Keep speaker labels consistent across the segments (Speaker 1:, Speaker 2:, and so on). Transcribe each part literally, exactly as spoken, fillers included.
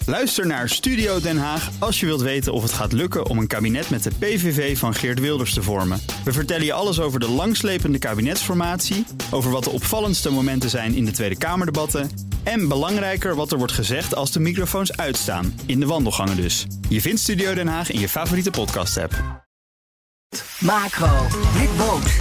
Speaker 1: Luister naar Studio Den Haag als je wilt weten of het gaat lukken om een kabinet met de P V V van Geert Wilders te vormen. We vertellen je alles over de langslepende kabinetsformatie, over wat de opvallendste momenten zijn in de Tweede Kamerdebatten en belangrijker wat er wordt gezegd als de microfoons uitstaan, in de wandelgangen dus. Je vindt Studio Den Haag in je favoriete podcast-app.
Speaker 2: Macro, Rick Boot.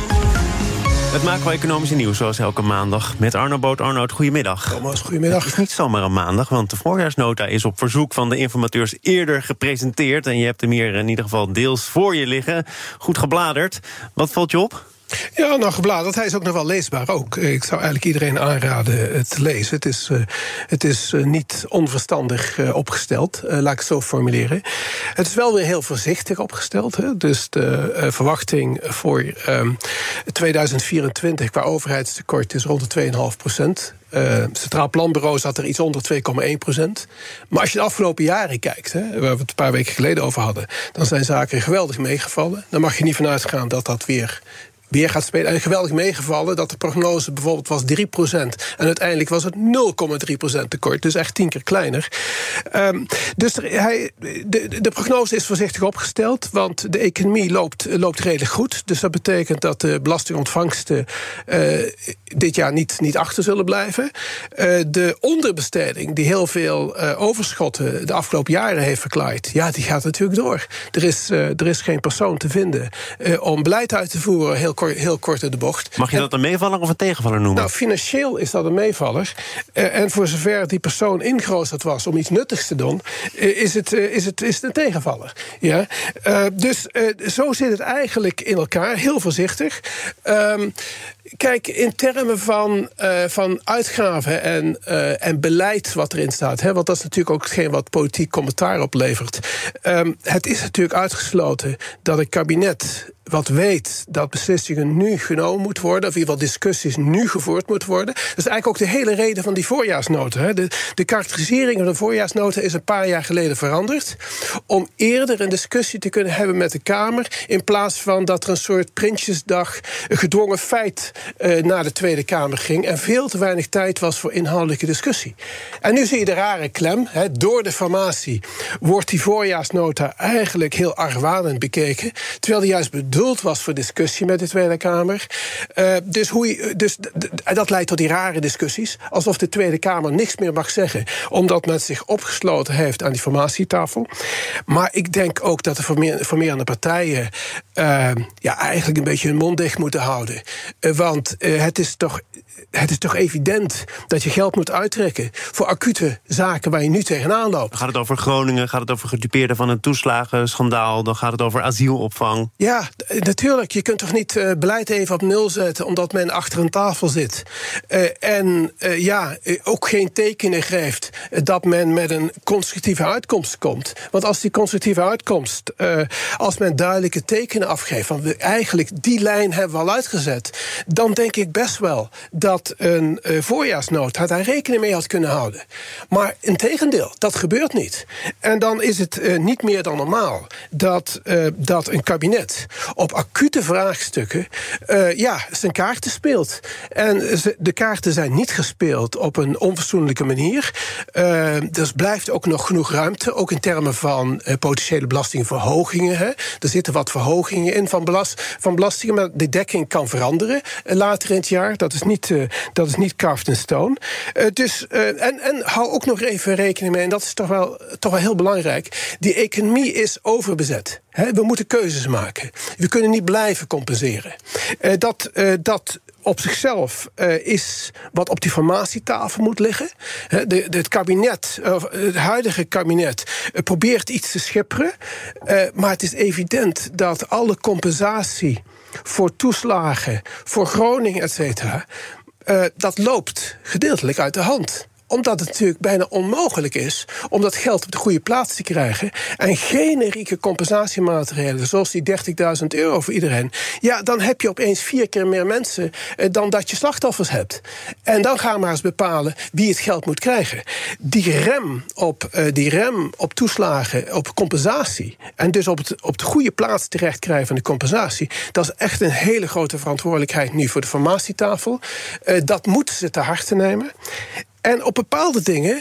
Speaker 3: Het macro-economische nieuws zoals elke maandag met Arno Boot. Arno, goedemiddag.
Speaker 4: Thomas, goedemiddag.
Speaker 3: Het is niet zomaar een maandag, want de voorjaarsnota is op verzoek van de informateurs eerder gepresenteerd. En je hebt hem hier in ieder geval deels voor je liggen. Goed gebladerd. Wat valt je op?
Speaker 4: Ja, nou gebladerd. Hij is ook nog wel leesbaar ook. Ik zou eigenlijk iedereen aanraden het te lezen. Het is, uh, het is uh, niet onverstandig uh, opgesteld, uh, laat ik het zo formuleren. Het is wel weer heel voorzichtig opgesteld. Hè? Dus de uh, verwachting voor um, tweeduizend vierentwintig qua overheidstekort is rond de twee komma vijf procent. Uh, het Centraal Planbureau zat er iets onder twee komma één procent. Maar als je de afgelopen jaren kijkt, hè, waar we het een paar weken geleden over hadden, dan zijn zaken geweldig meegevallen. Dan mag je niet vanuit gaan dat dat weer... weer gaat spelen. En geweldig meegevallen dat de prognose bijvoorbeeld was drie procent. En uiteindelijk was het nul komma drie procent tekort. Dus echt tien keer kleiner. Um, dus er, hij, de, de prognose is voorzichtig opgesteld. Want de economie loopt, loopt redelijk goed. Dus dat betekent dat de belastingontvangsten uh, dit jaar niet, niet achter zullen blijven. Uh, de onderbesteding die heel veel uh, overschotten de afgelopen jaren heeft verklaard, ja, die gaat natuurlijk door. Er is, uh, er is geen persoon te vinden uh, om beleid uit te voeren, heel heel kort in de bocht.
Speaker 3: Mag je dat een meevaller of een tegenvaller noemen?
Speaker 4: Nou, financieel is dat een meevaller. Uh, en voor zover die persoon ingeroosterd was om iets nuttigs te doen, uh, is, het, uh, is, het, is het een tegenvaller. Ja? Uh, dus uh, zo zit het eigenlijk in elkaar, heel voorzichtig. Um, Kijk, in termen van, uh, van uitgaven en, uh, en beleid wat erin staat, hè, want dat is natuurlijk ook hetgeen wat politiek commentaar oplevert. Um, het is natuurlijk uitgesloten dat een kabinet wat weet dat beslissingen nu genomen moeten worden, of in ieder geval discussies nu gevoerd moeten worden. Dat is eigenlijk ook de hele reden van die voorjaarsnota. Hè. De, de karakterisering van de voorjaarsnota is een paar jaar geleden veranderd, om eerder een discussie te kunnen hebben met de Kamer, in plaats van dat er een soort Prinsjesdag, een gedwongen feit uh, naar de Tweede Kamer ging en veel te weinig tijd was voor inhoudelijke discussie. En nu zie je de rare klem. Hè. Door de formatie wordt die voorjaarsnota eigenlijk heel argwanend bekeken, terwijl die juist bedoeld was voor discussie met de Tweede Kamer. Uh, dus hoe je, dus d- d- dat leidt tot die rare discussies, alsof de Tweede Kamer niks meer mag zeggen, omdat men zich opgesloten heeft aan die formatietafel. Maar ik denk ook dat de formeer, formerende partijen uh, ja, eigenlijk een beetje hun mond dicht moeten houden. Uh, want uh, het is toch... Het is toch evident dat je geld moet uittrekken voor acute zaken waar je nu tegenaan loopt.
Speaker 3: Gaat het over Groningen, gaat het over gedupeerden van een toeslagenschandaal, dan gaat het over asielopvang.
Speaker 4: Ja, natuurlijk. Je kunt toch niet uh, beleid even op nul zetten omdat men achter een tafel zit. Uh, en uh, ja, uh, ook geen tekenen geeft uh, dat men met een constructieve uitkomst komt. Want als die constructieve uitkomst, uh, als men duidelijke tekenen afgeeft, van we eigenlijk die lijn hebben we al uitgezet, dan denk ik best wel dat een uh, voorjaarsnota daar rekening mee had kunnen houden. Maar integendeel, dat gebeurt niet. En dan is het uh, niet meer dan normaal dat, uh, dat een kabinet op acute vraagstukken uh, ja, zijn kaarten speelt. En ze, de kaarten zijn niet gespeeld op een onfatsoenlijke manier. Uh, er blijft ook nog genoeg ruimte, ook in termen van uh, potentiële belastingverhogingen. Hè. Er zitten wat verhogingen in van, belast, van belastingen, maar de dekking kan veranderen uh, later in het jaar. Dat is niet, uh, dat is niet carved in stone. Uh, dus, uh, en, en hou ook nog even rekening mee, en dat is toch wel, toch wel heel belangrijk, die economie is overbezet. He, we moeten keuzes maken. We kunnen niet blijven compenseren. Uh, dat, uh, dat op zichzelf uh, is wat op die formatietafel moet liggen. De, de, het kabinet, uh, het huidige kabinet, uh, probeert iets te schipperen. Uh, maar het is evident dat alle compensatie voor toeslagen, voor Groningen, et cetera, uh, dat loopt gedeeltelijk uit de hand. Omdat het natuurlijk bijna onmogelijk is om dat geld op de goede plaats te krijgen. En generieke compensatiemaatregelen, zoals die dertigduizend euro voor iedereen. Ja, dan heb je opeens vier keer meer mensen dan dat je slachtoffers hebt. En dan gaan we maar eens bepalen wie het geld moet krijgen. Die rem op, uh, die rem op toeslagen, op compensatie, en dus op, het, op de goede plaats terecht krijgen van de compensatie, dat is echt een hele grote verantwoordelijkheid nu voor de formatietafel. Uh, dat moeten ze te harte nemen. En op bepaalde dingen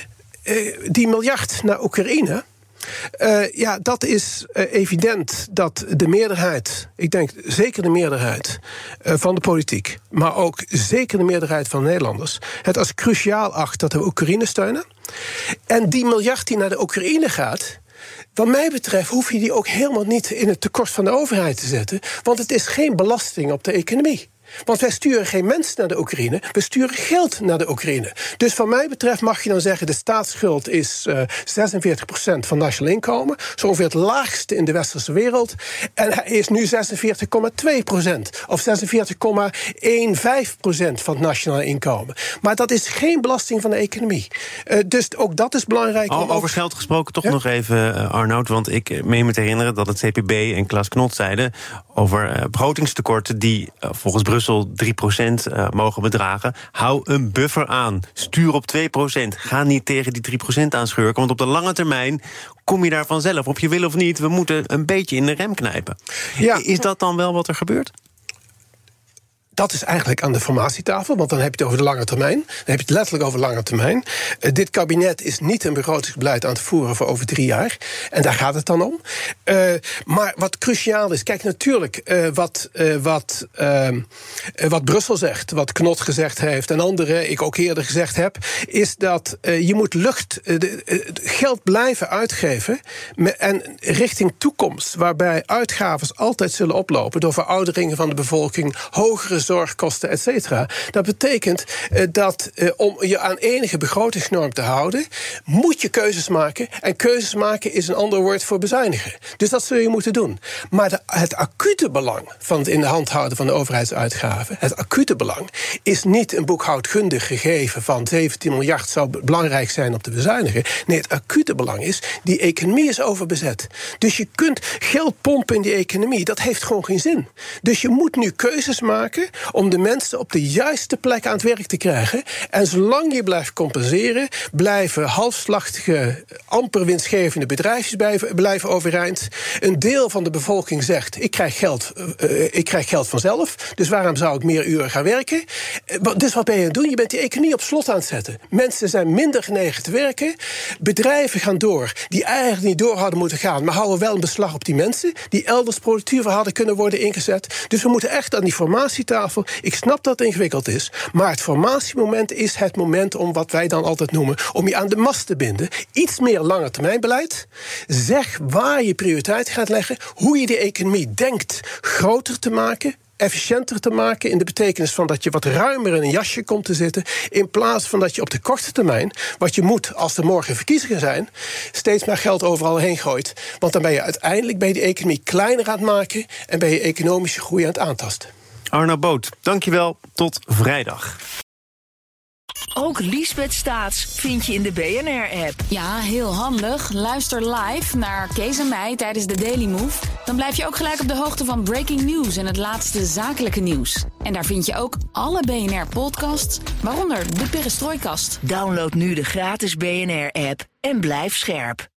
Speaker 4: uh, die miljard naar Oekraïne. Uh, ja, dat is uh, evident dat de meerderheid, ik denk zeker de meerderheid uh, van de politiek, maar ook zeker de meerderheid van Nederlanders, het als cruciaal acht dat we Oekraïne steunen. En die miljard die naar de Oekraïne gaat, wat mij betreft hoef je die ook helemaal niet in het tekort van de overheid te zetten, want het is geen belasting op de economie. Want wij sturen geen mensen naar de Oekraïne, we sturen geld naar de Oekraïne. Dus wat mij betreft mag je dan zeggen, de staatsschuld is uh, zesenveertig procent van nationaal inkomen, zo ongeveer het laagste in de westerse wereld. En hij is nu zesenveertig komma twee procent of zesenveertig komma vijftien procent van het nationaal inkomen. Maar dat is geen belasting van de economie. Uh, dus ook dat is belangrijk.
Speaker 3: Al, over geld gesproken toch ja? nog even, uh, Arnoud, want ik meen me te herinneren dat het C P B en Klaas Knot zeiden over uh, begrotingstekorten die uh, volgens Brussel drie procent uh, mogen bedragen. Hou een buffer aan. Stuur op twee procent. Ga niet tegen die drie procent aanschurken, want op de lange termijn kom je daar vanzelf. Of je wil of niet, we moeten een beetje in de rem knijpen. Ja. Is dat dan wel wat er gebeurt?
Speaker 4: Dat is eigenlijk aan de formatietafel, want dan heb je het over de lange termijn. Dan heb je het letterlijk over lange termijn. Uh, dit kabinet is niet een begrotingsbeleid aan het voeren voor over drie jaar. En daar gaat het dan om. Uh, maar wat cruciaal is, kijk natuurlijk uh, wat, uh, wat, uh, uh, wat Brussel zegt, wat Knot gezegd heeft en anderen, ik ook eerder gezegd heb, is dat uh, je moet lucht, uh, de, uh, geld blijven uitgeven me, en richting toekomst, waarbij uitgaven altijd zullen oplopen door verouderingen van de bevolking, hogere zorgkosten, et cetera. Dat betekent uh, dat uh, om je aan enige begrotingsnorm te houden, moet je keuzes maken. En keuzes maken is een ander woord voor bezuinigen. Dus dat zul je moeten doen. Maar de, het acute belang van het in de hand houden van de overheidsuitgaven, het acute belang, is niet een boekhoudkundig gegeven van zeventien miljard zou belangrijk zijn om te bezuinigen. Nee, het acute belang is, die economie is overbezet. Dus je kunt geld pompen in die economie, dat heeft gewoon geen zin. Dus je moet nu keuzes maken om de mensen op de juiste plek aan het werk te krijgen. En zolang je blijft compenseren, blijven halfslachtige, amper winstgevende bedrijfjes blijven overeind. Een deel van de bevolking zegt, ik krijg geld, uh, ik krijg geld vanzelf, dus waarom zou ik meer uren gaan werken? Uh, dus wat ben je aan het doen? Je bent die economie op slot aan het zetten. Mensen zijn minder genegen te werken. Bedrijven gaan door, die eigenlijk niet door hadden moeten gaan, maar houden wel een beslag op die mensen, die elders productiever hadden kunnen worden ingezet. Dus we moeten echt aan die formatietafel. Ik snap dat het ingewikkeld is, maar het formatiemoment is het moment om wat wij dan altijd noemen, om je aan de mast te binden. Iets meer langetermijnbeleid. Zeg waar je prioriteit gaat leggen, hoe je de economie denkt groter te maken, efficiënter te maken, in de betekenis van dat je wat ruimer in een jasje komt te zitten, in plaats van dat je op de korte termijn, wat je moet als er morgen verkiezingen zijn, steeds maar geld overal heen gooit. Want dan ben je uiteindelijk bij de economie kleiner aan het maken en ben je economische groei aan het aantasten.
Speaker 3: Arnoud Boot, dankjewel. Tot vrijdag.
Speaker 2: Ook Liesbeth Staats vind je in de B N R-app.
Speaker 5: Ja, heel handig. Luister live naar Kees en mij tijdens de Daily Move. Dan blijf je ook gelijk op de hoogte van breaking news en het laatste zakelijke nieuws. En daar vind je ook alle B N R-podcasts, waaronder de Perestrooikast.
Speaker 2: Download nu de gratis B N R-app en blijf scherp.